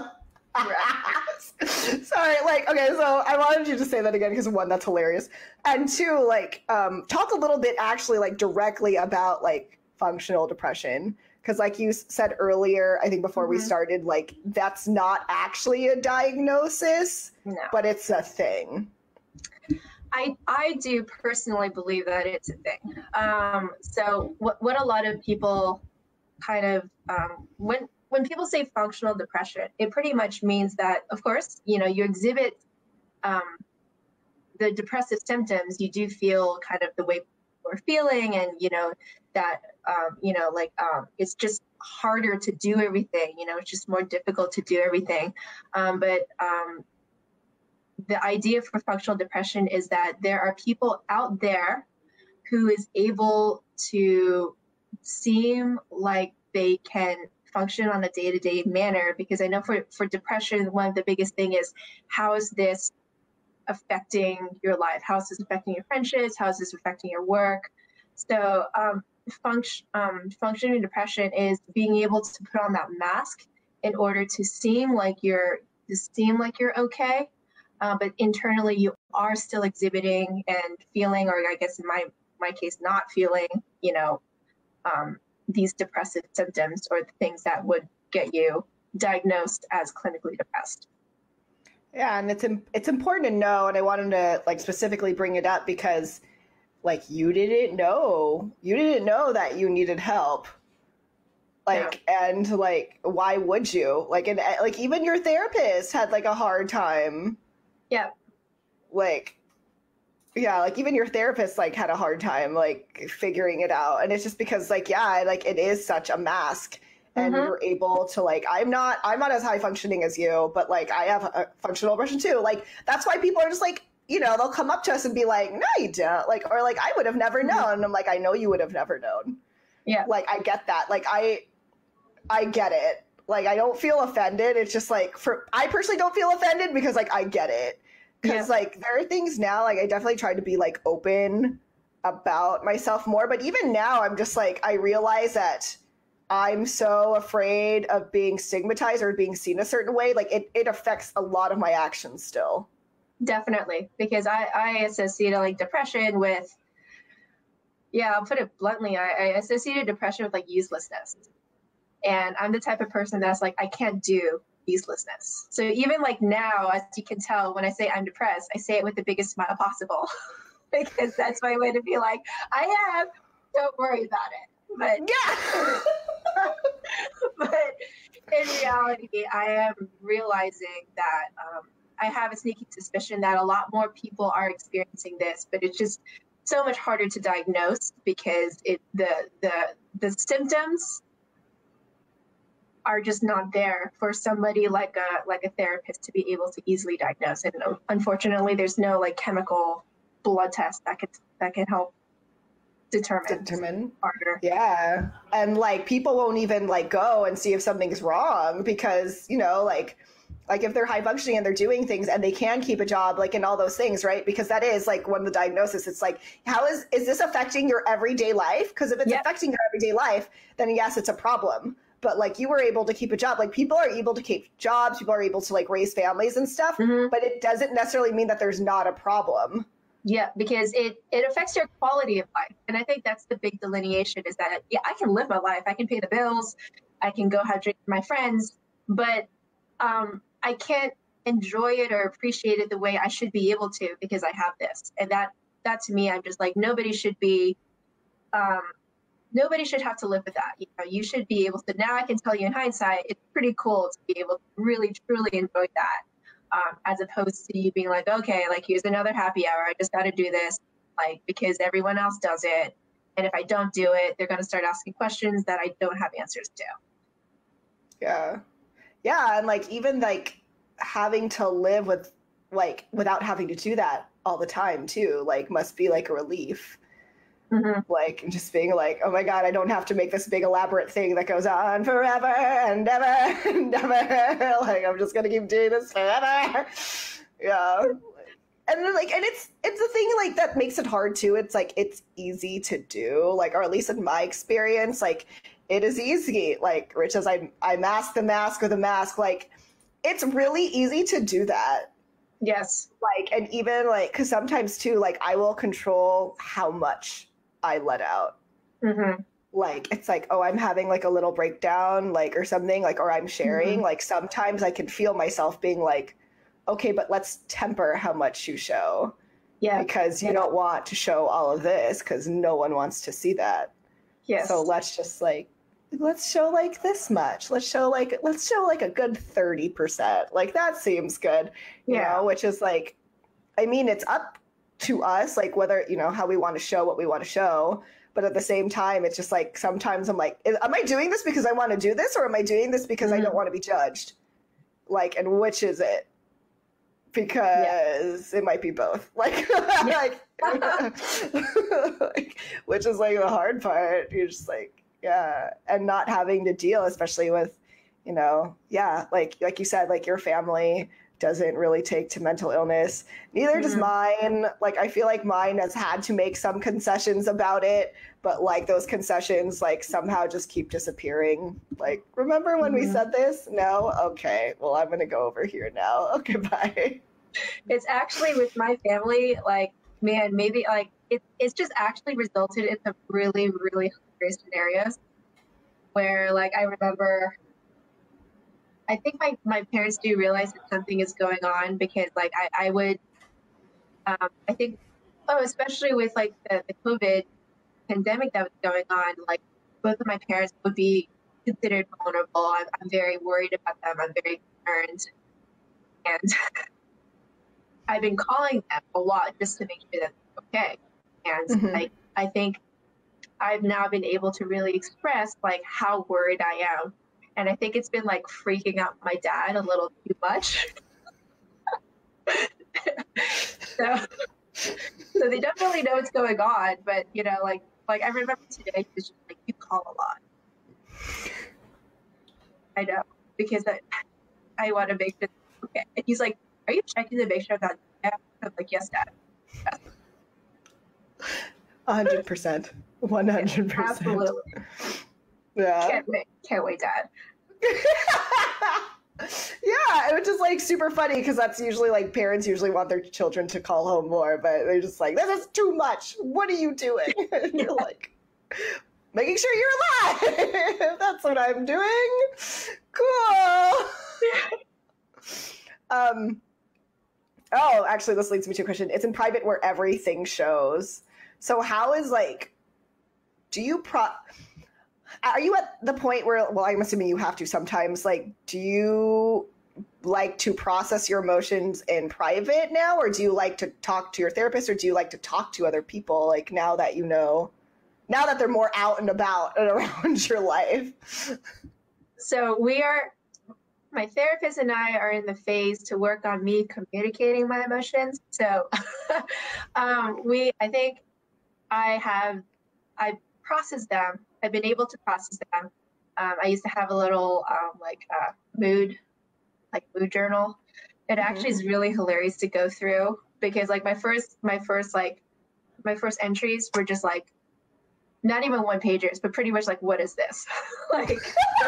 sorry, like, okay, so I wanted you to say that again because, one, that's hilarious. And two, like, um, talk a little bit actually, like, directly about, like, functional depression. Because like you said earlier, I think before mm-hmm. we started, like, that's not actually a diagnosis, no. but it's a thing. I I do personally believe that it's a thing. Um, so what what a lot of people kind of, um, when when people say functional depression, it pretty much means that, of course, you know, you exhibit um, the depressive symptoms, you do feel kind of the way we're feeling, and, you know, that, um, you know, like, um, it's just harder to do everything, you know, it's just more difficult to do everything. Um, but um, the idea for functional depression is that there are people out there who is able to seem like they can function on a day-to-day manner, because I know for, for depression, one of the biggest thing is, how is this affecting your life? How is this affecting your friendships? How is this affecting your work? So um, function, um, functioning depression is being able to put on that mask in order to seem like you're to seem like you're okay, uh, but internally you are still exhibiting and feeling, or I guess in my my case, not feeling, you know, um, these depressive symptoms or the things that would get you diagnosed as clinically depressed. Yeah, and it's it's important to know, and I wanted to like specifically bring it up because, like, you didn't know, you didn't know that you needed help Like, yeah. And like, why would you? Like, and like, even your therapist had like a hard time. Yeah. Like, yeah, like even your therapist like had a hard time like figuring it out. And it's just because like, yeah, like it is such a mask. And mm-hmm. you're able to like, I'm not, I'm not as high functioning as you, but like I have a functional aggression too. Like, that's why people are just like, you know, they'll come up to us and be like, no, you don't. Like, or like, I would have never known. Mm-hmm. And I'm like, I know you would have never known. Yeah. Like, I get that. Like, I, I get it. Like, I don't feel offended. It's just like, for, I personally don't feel offended because like, I get it. Because yeah. like, there are things now, like I definitely tried to be like open about myself more. But even now I'm just like, I realize that I'm so afraid of being stigmatized or being seen a certain way. Like it, it affects a lot of my actions still. Definitely. Because I, I associated like depression with, yeah, I'll put it bluntly. I, I associated depression with like uselessness. And I'm the type of person that's like, I can't do uselessness. So even like now, as you can tell, when I say I'm depressed, I say it with the biggest smile possible because that's my way to be like, I am, don't worry about it. But yeah. But in reality, I am realizing that um, I have a sneaky suspicion that a lot more people are experiencing this, but it's just so much harder to diagnose because it the the the symptoms are just not there for somebody like a like a therapist to be able to easily diagnose. And unfortunately, there's no like chemical blood test that could that can help determine determine harder. Yeah. And like people won't even like go and see if something's wrong because, you know, like like if they're high functioning and they're doing things and they can keep a job, like in all those things, right? Because that is like one of the diagnoses. It's like, how is is this affecting your everyday life? Because if it's yep. affecting your everyday life, then yes, it's a problem. But like you were able to keep a job, like people are able to keep jobs, people are able to like raise families and stuff, mm-hmm. but it doesn't necessarily mean that there's not a problem. Yeah, because it, it affects your quality of life. And I think that's the big delineation is that, yeah, I can live my life. I can pay the bills. I can go have drinks with my friends, but um, I can't enjoy it or appreciate it the way I should be able to because I have this. And that, that to me, I'm just like, nobody should be, um, nobody should have to live with that. You know, you should be able to, now I can tell you in hindsight, it's pretty cool to be able to really, truly enjoy that. Um, as opposed to you being like, okay, like here's another happy hour. I just got to do this, like, because everyone else does it. And if I don't do it, they're going to start asking questions that I don't have answers to. Yeah. Yeah. And like, even like having to live with like, without having to do that all the time too, like must be like a relief. Mm-hmm. Like just being like, oh my God, I don't have to make this big elaborate thing that goes on forever and ever and ever. Like I'm just gonna keep doing this forever. Yeah. And then like, and it's it's a thing like that makes it hard too. It's like it's easy to do, like, or at least in my experience, like it is easy. Like Rich says, I I mask the mask with a mask. Like it's really easy to do that. Yes. Like, and even like, because sometimes too, like I will control how much I let out. Mm-hmm. Like, it's like, oh, I'm having like a little breakdown, like, or something, like, or I'm sharing. Mm-hmm. Like, sometimes I can feel myself being like, okay, but let's temper how much you show. Yeah. Because you yeah. don't want to show all of this because no one wants to see that. Yes. So let's just like, let's show like this much. Let's show like, let's show like a good thirty percent. Like, that seems good, you yeah. know, which is like, I mean, it's up to us, like whether, you know, how we want to show what we want to show. But at the same time, it's just like, sometimes I'm like, am I doing this because I want to do this? Or am I doing this because mm-hmm. I don't want to be judged? Like, and which is it? Because yeah. it might be both. Like, yeah. like, like, which is like the hard part. You're just like, yeah. And not having to deal, especially with, you know, yeah, like, like you said, like your family doesn't really take to mental illness. Neither mm-hmm. does mine. Like, I feel like mine has had to make some concessions about it, but like those concessions, like somehow just keep disappearing. Like, remember when mm-hmm. we said this? No? Okay. Well, I'm going to go over here now. Okay, bye. It's actually with my family, like, man, maybe like it, it's just actually resulted in some really, really hilarious scenarios where like, I remember I think my, my parents do realize that something is going on because like I, I would, um, I think, oh, especially with like the, the COVID pandemic that was going on, like both of my parents would be considered vulnerable. I'm, I'm very worried about them. I'm very concerned. And I've been calling them a lot just to make sure that they're okay. And mm-hmm. I, I think I've now been able to really express like how worried I am. And I think it's been like freaking out my dad a little too much. so, so they don't really know what's going on, but you know, like, like I remember today, he was just like, you call a lot. I know, because I, I want to make sure, okay. And he's like, are you checking to make sure that, I'm like, yes, Dad. Yes. A hundred percent. One hundred percent. Absolutely. Yeah. Can't wait. Can't wait, Dad. Yeah, it was just like super funny because that's usually like parents usually want their children to call home more, but they're just like, this is too much. What are you doing? And you're like, making sure you're alive. That's what I'm doing. Cool. um. Oh, actually, this leads me to a question. It's in private where everything shows. So how is like, do you pro? Are you at the point where, well, I'm assuming you have to sometimes, like, do you like to process your emotions in private now, or do you like to talk to your therapist, or do you like to talk to other people, like, now that you know, now that they're more out and about and around your life? So we are, my therapist and I are in the phase to work on me communicating my emotions. So um, we, I think I have, I processed them. I've been able to process them. Um, I used to have a little um, like uh, mood, like mood journal. It mm-hmm. actually is really hilarious to go through because like my first, my first like, my first entries were just like, not even one pagers, but pretty much like, what is this? like,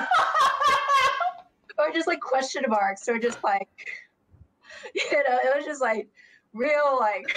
or just like question marks, or just like, you know, it was just like real like.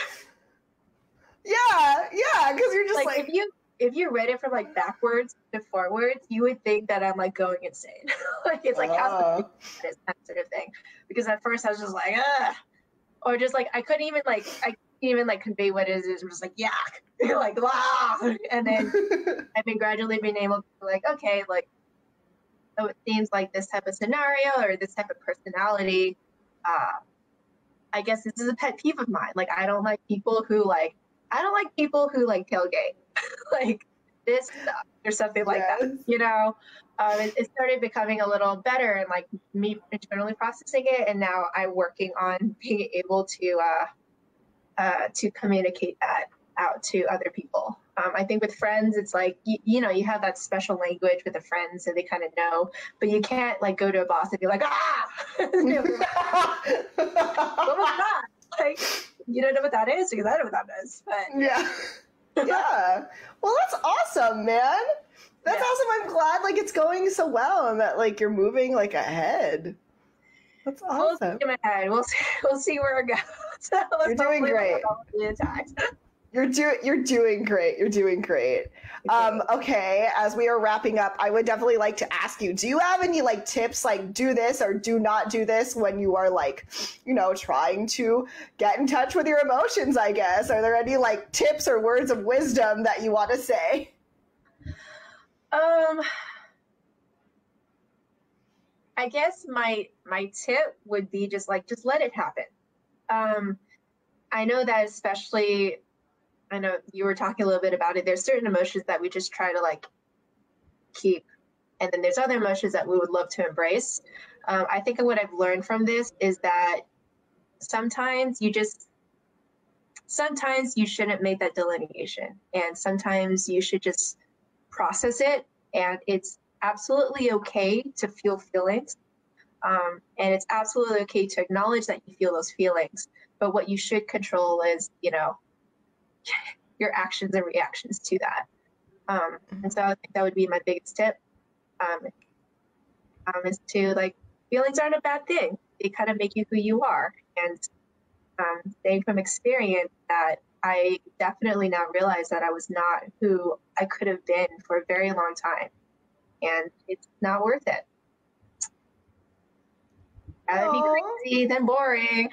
Yeah, yeah, because you're just like, like if you. If you read it from like backwards to forwards, you would think that I'm like going insane. like it's like uh. how this that sort of thing. Because at first I was just like, ah, or just like I couldn't even like I couldn't even like convey what it is. It was just like yuck, like wow. And then I've been gradually being able to be like, okay, like so it seems like this type of scenario or this type of personality. Uh, I guess this is a pet peeve of mine. Like I don't like people who like I don't like people who like tailgate. like this stuff or something like yes. that, you know, um, it, it started becoming a little better and like me internally processing it. And now I'm working on being able to, uh, uh, to communicate that out to other people. Um, I think with friends, it's like, you, you know, you have that special language with the friends and they kind of know, but you can't like go to a boss and be like, ah, what was that? Like, you don't know what that is because I know what that is. But yeah. Yeah. Well, that's awesome, man. That's yeah. awesome. I'm glad like it's going so well and that like you're moving like ahead. That's awesome. We'll see ahead. We'll see, we'll see where it goes. So you're doing great. You're doing you're doing great. You're doing great. Okay. Um, okay, as we are wrapping up, I would definitely like to ask you, do you have any like tips like do this or do not do this when you are like, you know, trying to get in touch with your emotions, I guess? Are there any like tips or words of wisdom that you want to say? Um I guess my my tip would be just like just let it happen. Um I know that especially I know you were talking a little bit about it. There's certain emotions that we just try to like keep. And then there's other emotions that we would love to embrace. Um, I think what I've learned from this is that sometimes you just, sometimes you shouldn't make that delineation. And sometimes you should just process it. And it's absolutely okay to feel feelings. Um, and it's absolutely okay to acknowledge that you feel those feelings. But what you should control is, you know, your actions and reactions to that. Um, and so I think that would be my biggest tip um, um, is to like, feelings aren't a bad thing. They kind of make you who you are. And um, saying from experience that I definitely now realize that I was not who I could have been for a very long time. And it's not worth it. Rather be crazy than boring.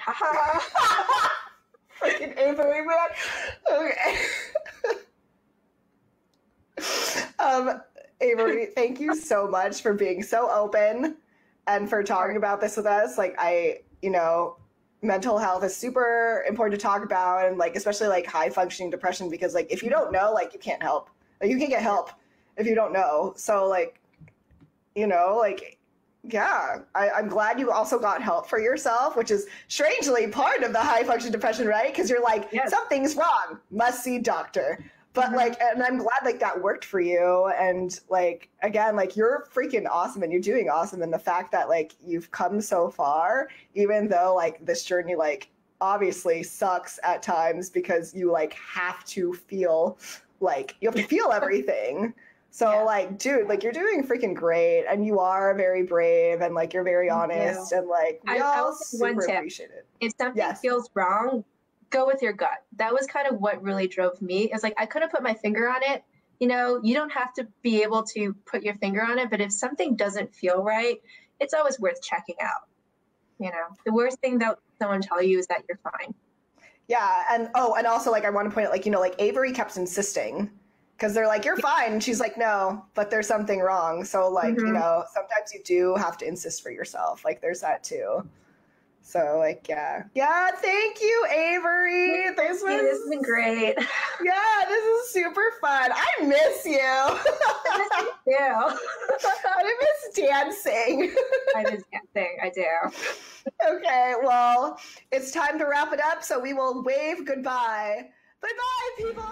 Fucking Avery, man. Okay. um, Avery, thank you so much for being so open and for talking about this with us. Like, I, you know, mental health is super important to talk about, and like, especially like high functioning depression, because like, if you don't know, like, you can't help. Like, you can't get help if you don't know. So like, you know, like, yeah, I, I'm glad you also got help for yourself, which is strangely part of the high functioning depression, right? Because you're like, yes. something's wrong, must see doctor. But mm-hmm. like, and I'm glad like that worked for you. And like, again, like you're freaking awesome and you're doing awesome. And the fact that like you've come so far, even though like this journey, like obviously sucks at times because you like have to feel like you have to feel everything. So yeah. like, dude, like you're doing freaking great and you are very brave and like, you're very honest and like, we I, all super appreciate it. If something yes. feels wrong, go with your gut. That was kind of what really drove me. It's like, I couldn't put my finger on it. You know, you don't have to be able to put your finger on it, but if something doesn't feel right, it's always worth checking out. You know, the worst thing that someone tell you is that you're fine. Yeah. And, oh, and also like, I want to point out, like, you know, like Avery kept insisting because they're like, you're fine. And she's like, no, but there's something wrong. So like, mm-hmm. you know, sometimes you do have to insist for yourself. Like there's that too. So like, yeah. Yeah, thank you, Avery. Thank this you. was This has been great. Yeah, this is super fun. I miss you. I miss you too. I miss dancing. I miss dancing. I do. Okay, well, it's time to wrap it up. So we will wave goodbye. Bye-bye, people.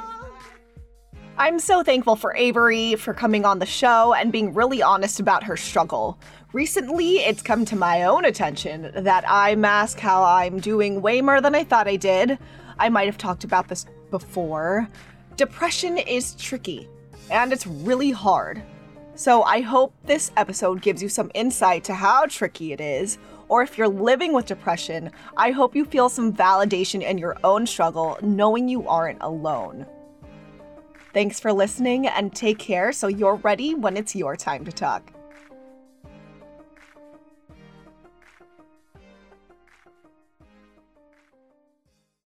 I'm so thankful for Avery for coming on the show and being really honest about her struggle. Recently, it's come to my own attention that I mask how I'm doing way more than I thought I did. I might have talked about this before. Depression is tricky, and it's really hard. So I hope this episode gives you some insight to how tricky it is, or if you're living with depression, I hope you feel some validation in your own struggle, knowing you aren't alone. Thanks for listening, and take care so you're ready when it's your time to talk.